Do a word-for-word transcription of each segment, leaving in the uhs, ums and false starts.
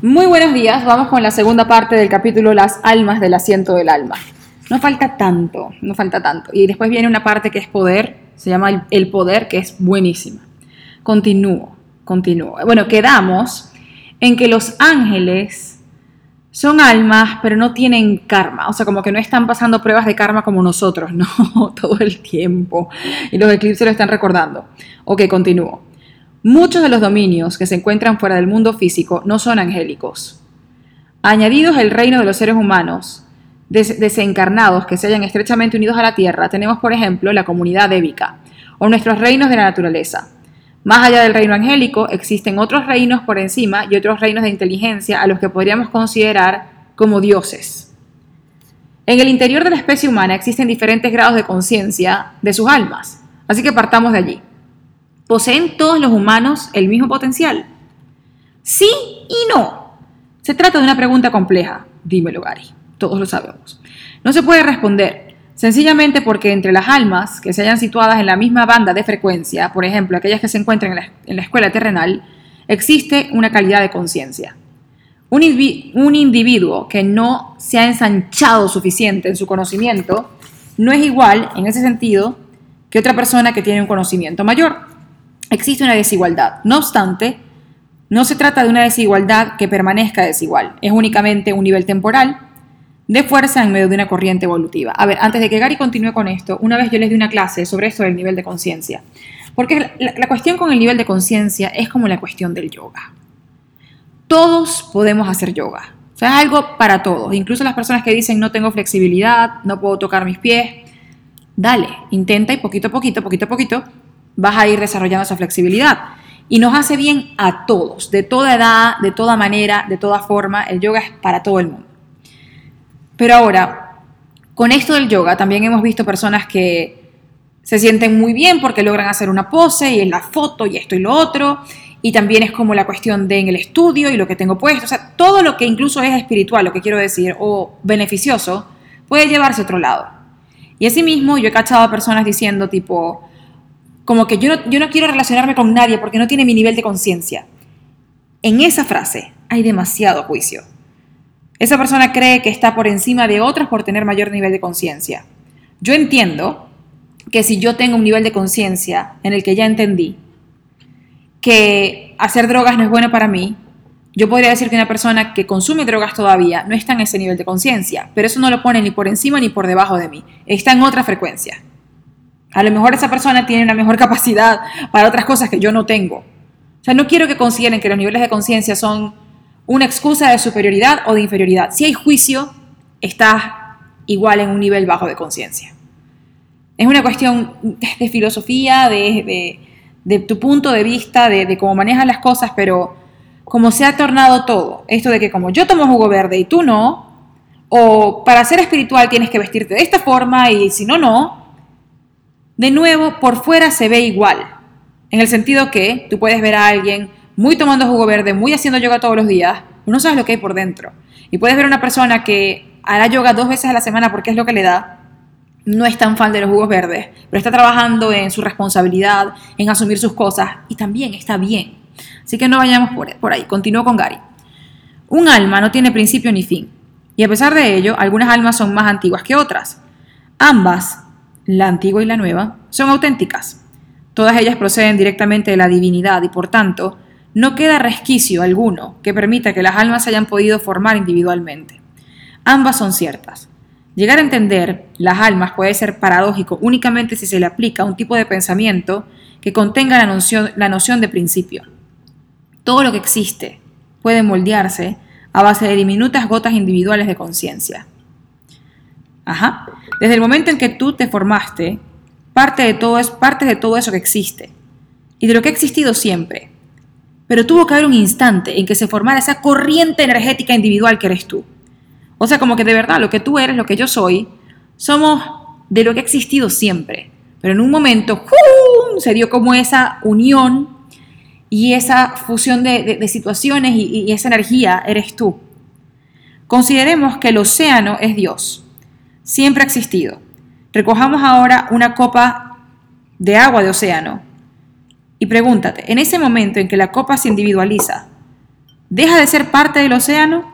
Muy buenos días, vamos con la segunda parte del capítulo Las almas del asiento del alma. No falta tanto, no falta tanto. Y después viene una parte que es poder, se llama el, el poder, que es buenísima. Continúo, continúo. Bueno, quedamos en que los ángeles son almas, pero no tienen karma. O sea, como que no están pasando pruebas de karma como nosotros, no, todo el tiempo. Y los eclipses lo están recordando. Ok, continúo. Muchos de los dominios que se encuentran fuera del mundo físico no son angélicos. Añadidos al reino de los seres humanos, des- desencarnados que se hallan estrechamente unidos a la Tierra, tenemos, por ejemplo, la comunidad débica, o nuestros reinos de la naturaleza. Más allá del reino angélico, existen otros reinos por encima y otros reinos de inteligencia a los que podríamos considerar como dioses. En el interior de la especie humana existen diferentes grados de conciencia de sus almas, así que partamos de allí. ¿Poseen todos los humanos el mismo potencial? Sí y no. Se trata de una pregunta compleja. Dímelo, Gary. Todos lo sabemos. No se puede responder, sencillamente porque entre las almas que se hayan situadas en la misma banda de frecuencia, por ejemplo, aquellas que se encuentran en la, en la escuela terrenal, existe una calidad de conciencia. Un, un individuo que no se ha ensanchado suficiente en su conocimiento no es igual, en ese sentido, que otra persona que tiene un conocimiento mayor. Existe una desigualdad. No obstante, no se trata de una desigualdad que permanezca desigual. Es únicamente un nivel temporal de fuerza en medio de una corriente evolutiva. A ver, antes de que Gary continúe con esto, una vez yo les di una clase sobre esto del nivel de conciencia. Porque la, la cuestión con el nivel de conciencia es como la cuestión del yoga. Todos podemos hacer yoga. O sea, es algo para todos. Incluso las personas que dicen no tengo flexibilidad, no puedo tocar mis pies. Dale, intenta y poquito a poquito, poquito a poquito, vas a ir desarrollando esa flexibilidad. Y nos hace bien a todos, de toda edad, de toda manera, de toda forma. El yoga es para todo el mundo. Pero ahora, con esto del yoga, también hemos visto personas que se sienten muy bien porque logran hacer una pose y en la foto y esto y lo otro. Y también es como la cuestión de en el estudio y lo que tengo puesto. O sea, todo lo que incluso es espiritual, lo que quiero decir, o beneficioso, puede llevarse a otro lado. Y asimismo, yo he cachado a personas diciendo tipo, como que yo no, yo no quiero relacionarme con nadie porque no tiene mi nivel de conciencia. En esa frase hay demasiado juicio. Esa persona cree que está por encima de otras por tener mayor nivel de conciencia. Yo entiendo que si yo tengo un nivel de conciencia en el que ya entendí que hacer drogas no es bueno para mí, yo podría decir que una persona que consume drogas todavía no está en ese nivel de conciencia, pero eso no lo pone ni por encima ni por debajo de mí. Está en otra frecuencia. A lo mejor esa persona tiene una mejor capacidad para otras cosas que yo no tengo. O sea, no quiero que consideren que los niveles de conciencia son una excusa de superioridad o de inferioridad. Si hay juicio, estás igual en un nivel bajo de conciencia. Es una cuestión de filosofía, de, de, de tu punto de vista, de, de cómo manejas las cosas, pero como se ha tornado todo, esto de que como yo tomo jugo verde y tú no, o para ser espiritual tienes que vestirte de esta forma y si no, no. De nuevo, por fuera se ve igual, en el sentido que tú puedes ver a alguien muy tomando jugo verde, muy haciendo yoga todos los días, pero no sabes lo que hay por dentro. Y puedes ver a una persona que hará yoga dos veces a la semana porque es lo que le da, no es tan fan de los jugos verdes, pero está trabajando en su responsabilidad, en asumir sus cosas, y también está bien. Así que no vayamos por, por ahí. Continúo con Gary. Un alma no tiene principio ni fin, y a pesar de ello, algunas almas son más antiguas que otras. Ambas, la antigua y la nueva, son auténticas. Todas ellas proceden directamente de la divinidad y, por tanto, no queda resquicio alguno que permita que las almas se hayan podido formar individualmente. Ambas son ciertas. Llegar a entender las almas puede ser paradójico únicamente si se le aplica un tipo de pensamiento que contenga la noción, la noción de principio. Todo lo que existe puede moldearse a base de diminutas gotas individuales de conciencia. Ajá. Desde el momento en que tú te formaste, parte de todo es parte de todo eso que existe y de lo que ha existido siempre. Pero tuvo que haber un instante en que se formara esa corriente energética individual que eres tú. O sea, como que de verdad lo que tú eres, lo que yo soy, somos de lo que ha existido siempre. Pero en un momento ¡jum!, se dio como esa unión y esa fusión de, de, de situaciones y, y esa energía eres tú. Consideremos que el océano es Dios. Siempre ha existido. Recojamos ahora una copa de agua de océano y pregúntate, en ese momento en que la copa se individualiza, ¿Deja de ser parte del océano?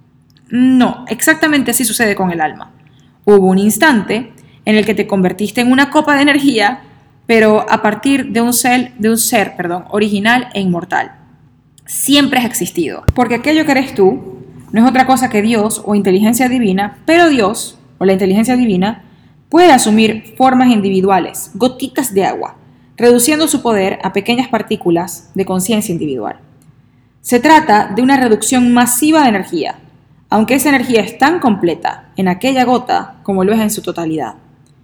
No, exactamente así sucede con el alma. Hubo un instante en el que te convertiste en una copa de energía, pero a partir de un ser, de un ser perdón, original e inmortal. Siempre has existido, porque aquello que eres tú no es otra cosa que Dios o inteligencia divina, pero Dios o la inteligencia divina puede asumir formas individuales, gotitas de agua, reduciendo su poder a pequeñas partículas de conciencia individual. Se trata de una reducción masiva de energía, aunque esa energía es tan completa en aquella gota como lo es en su totalidad.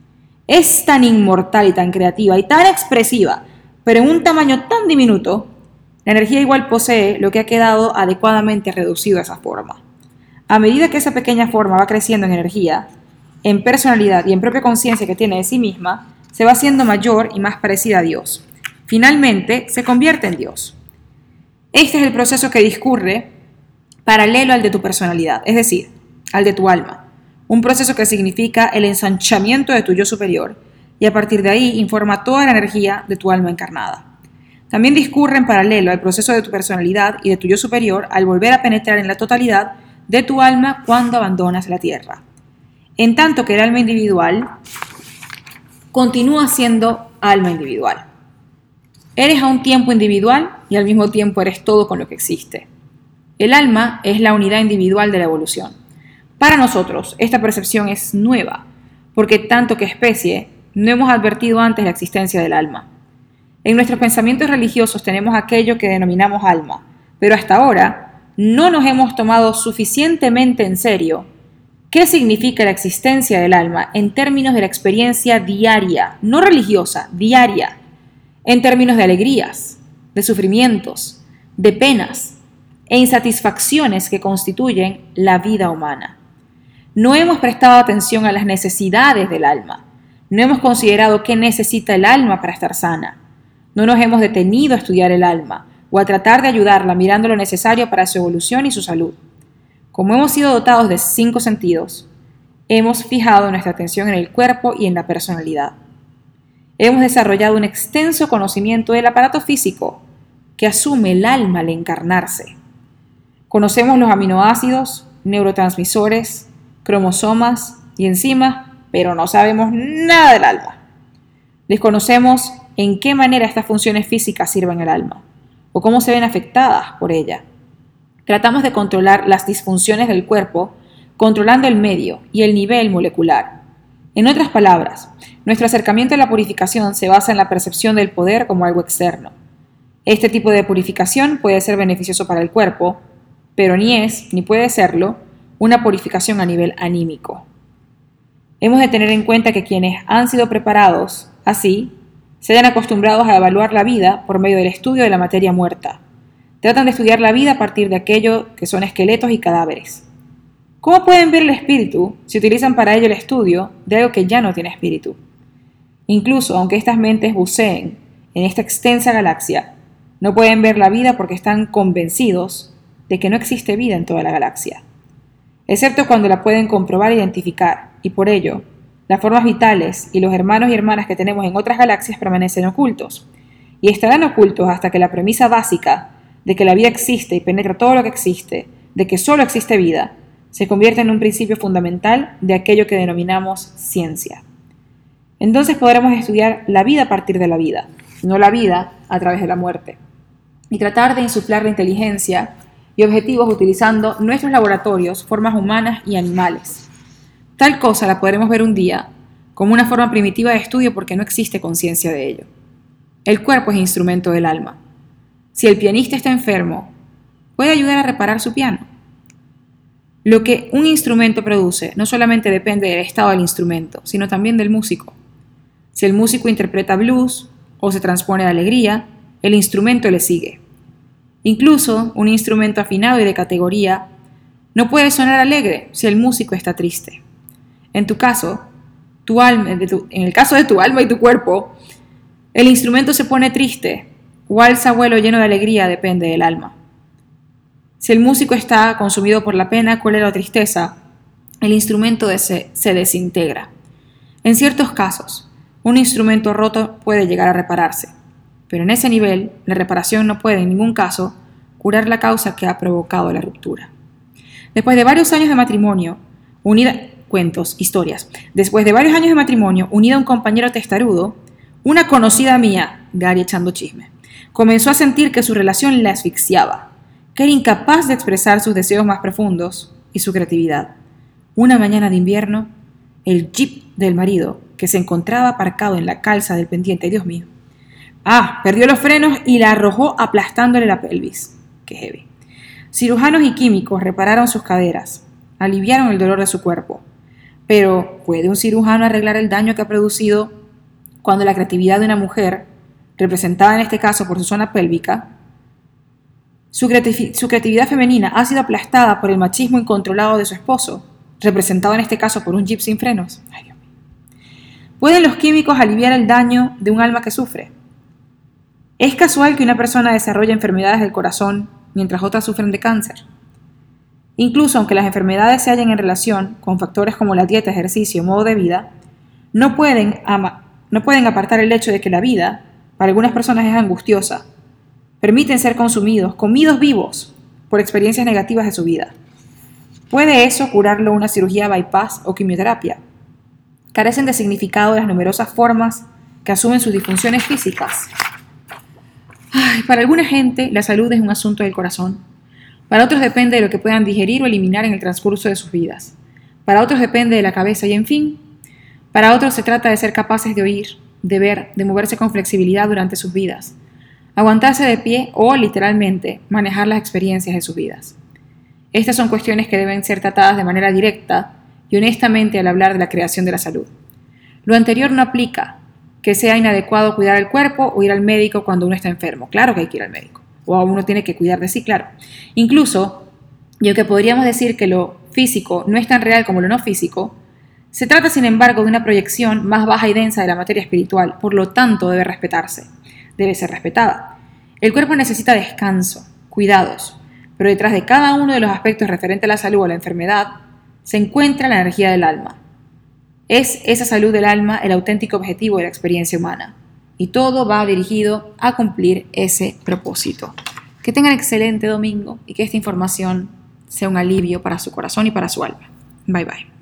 Es tan inmortal y tan creativa y tan expresiva, pero en un tamaño tan diminuto, la energía igual posee lo que ha quedado adecuadamente reducido a esa forma. A medida que esa pequeña forma va creciendo en energía, en personalidad y en propia conciencia que tiene de sí misma, se va haciendo mayor y más parecida a Dios. Finalmente, se convierte en Dios. Este es el proceso que discurre paralelo al de tu personalidad, es decir, al de tu alma. Un proceso que significa el ensanchamiento de tu yo superior y a partir de ahí informa toda la energía de tu alma encarnada. También discurre en paralelo al proceso de tu personalidad y de tu yo superior al volver a penetrar en la totalidad de tu alma cuando abandonas la tierra. En tanto que el alma individual continúa siendo alma individual. Eres a un tiempo individual y al mismo tiempo eres todo con lo que existe. El alma es la unidad individual de la evolución. Para nosotros, esta percepción es nueva, porque tanto que especie, no hemos advertido antes la existencia del alma. En nuestros pensamientos religiosos tenemos aquello que denominamos alma, pero hasta ahora no nos hemos tomado suficientemente en serio qué significa la existencia del alma en términos de la experiencia diaria, no religiosa, diaria, en términos de alegrías, de sufrimientos, de penas e insatisfacciones que constituyen la vida humana. No hemos prestado atención a las necesidades del alma, no hemos considerado qué necesita el alma para estar sana, no nos hemos detenido a estudiar el alma o a tratar de ayudarla mirando lo necesario para su evolución y su salud. Como hemos sido dotados de cinco sentidos, hemos fijado nuestra atención en el cuerpo y en la personalidad. Hemos desarrollado un extenso conocimiento del aparato físico que asume el alma al encarnarse. Conocemos los aminoácidos, neurotransmisores, cromosomas y enzimas, pero no sabemos nada del alma. Desconocemos en qué manera estas funciones físicas sirven al alma o cómo se ven afectadas por ella. Tratamos de controlar las disfunciones del cuerpo controlando el medio y el nivel molecular. En otras palabras, nuestro acercamiento a la purificación se basa en la percepción del poder como algo externo. Este tipo de purificación puede ser beneficioso para el cuerpo, pero ni es, ni puede serlo, una purificación a nivel anímico. Hemos de tener en cuenta que quienes han sido preparados así, se hayan acostumbrados a evaluar la vida por medio del estudio de la materia muerta. Tratan de estudiar la vida a partir de aquello que son esqueletos y cadáveres. ¿Cómo pueden ver el espíritu si utilizan para ello el estudio de algo que ya no tiene espíritu? Incluso aunque estas mentes buceen en esta extensa galaxia, no pueden ver la vida porque están convencidos de que no existe vida en toda la galaxia, excepto cuando la pueden comprobar e identificar, y por ello, las formas vitales y los hermanos y hermanas que tenemos en otras galaxias permanecen ocultos, y estarán ocultos hasta que la premisa básica de que la vida existe y penetra todo lo que existe, de que solo existe vida, se convierte en un principio fundamental de aquello que denominamos ciencia. Entonces podremos estudiar la vida a partir de la vida, no la vida a través de la muerte, y tratar de insuflar la inteligencia y objetivos utilizando nuestros laboratorios, formas humanas y animales. Tal cosa la podremos ver un día como una forma primitiva de estudio porque no existe conciencia de ello. El cuerpo es instrumento del alma. Si el pianista está enfermo, puede ayudar a reparar su piano. Lo que un instrumento produce no solamente depende del estado del instrumento, sino también del músico. Si el músico interpreta blues o se transpone de alegría, el instrumento le sigue. Incluso un instrumento afinado y de categoría no puede sonar alegre si el músico está triste. En tu caso, tu alma, en el caso de tu alma y tu cuerpo, el instrumento se pone triste o alza vuelo lleno de alegría, depende del alma. Si el músico está consumido por la pena, cólera o tristeza, el instrumento se, se desintegra. En ciertos casos, un instrumento roto puede llegar a repararse, pero en ese nivel, la reparación no puede en ningún caso curar la causa que ha provocado la ruptura. Después de varios años de matrimonio, unida, cuentos, historias, después de varios años de matrimonio, unida a un compañero testarudo, una conocida mía, Gary echando chisme, comenzó a sentir que su relación la asfixiaba, que era incapaz de expresar sus deseos más profundos y su creatividad. Una mañana de invierno, el jeep del marido, que se encontraba aparcado en la calza del pendiente, Dios mío, ah, perdió los frenos y la arrojó aplastándole la pelvis. Qué heavy. Cirujanos y químicos repararon sus caderas, aliviaron el dolor de su cuerpo. Pero, ¿puede un cirujano arreglar el daño que ha producido cuando la creatividad de una mujer, representada en este caso por su zona pélvica, su, creati- su creatividad femenina ha sido aplastada por el machismo incontrolado de su esposo, representado en este caso por un jeep sin frenos? Ay, Dios mío. ¿Pueden los químicos aliviar el daño de un alma que sufre? ¿Es casual que una persona desarrolle enfermedades del corazón mientras otras sufren de cáncer? Incluso aunque las enfermedades se hallen en relación con factores como la dieta, ejercicio, modo de vida, no pueden, ama- no pueden apartar el hecho de que la vida, para algunas personas, es angustiosa. Permiten ser consumidos, comidos vivos, por experiencias negativas de su vida. ¿Puede eso curarlo una cirugía bypass o quimioterapia? Carecen de significado las numerosas formas que asumen sus disfunciones físicas. Ay, para alguna gente, la salud es un asunto del corazón. Para otros depende de lo que puedan digerir o eliminar en el transcurso de sus vidas. Para otros depende de la cabeza y, en fin, para otros se trata de ser capaces de oír, de ver, de moverse con flexibilidad durante sus vidas, aguantarse de pie o, literalmente, manejar las experiencias de sus vidas. Estas son cuestiones que deben ser tratadas de manera directa y honestamente al hablar de la creación de la salud. Lo anterior no aplica que sea inadecuado cuidar el cuerpo o ir al médico cuando uno está enfermo. Claro que hay que ir al médico. O uno tiene que cuidar de sí, claro. Incluso, y aunque podríamos decir que lo físico no es tan real como lo no físico, se trata, sin embargo, de una proyección más baja y densa de la materia espiritual, por lo tanto debe respetarse, debe ser respetada. El cuerpo necesita descanso, cuidados, pero detrás de cada uno de los aspectos referentes a la salud o a la enfermedad, se encuentra la energía del alma. Es esa salud del alma el auténtico objetivo de la experiencia humana. Y todo va dirigido a cumplir ese propósito. Que tengan excelente domingo y que esta información sea un alivio para su corazón y para su alma. Bye bye.